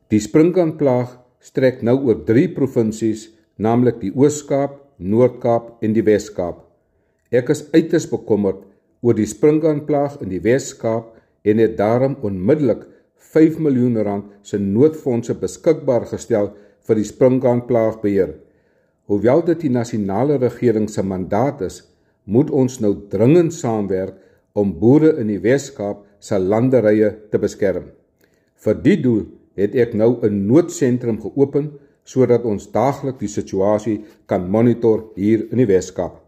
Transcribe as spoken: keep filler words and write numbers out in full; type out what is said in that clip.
Die sprinkaanplaag strek nou oor drie provinsies, naamlik die Oos-Kaap, Noord-Kaap en die Wes-Kaap. Ek is uiters bekommerd oor die sprinkaanplaag in die Wes-Kaap en het daarom onmiddellik vyf miljoen rand se noodfondse beskikbaar gestel vir die sprinkaanplaagbeheer. Hoewel dit die nasionale regering se mandaat is, moet ons nou dringend saamwerk om boere in die Wes-Kaap se landerye te beskerm. Vir die doel het ek nou 'n noodsentrum geopen sodat ons daagliks die situasie kan monitor hier in die Wes-Kaap.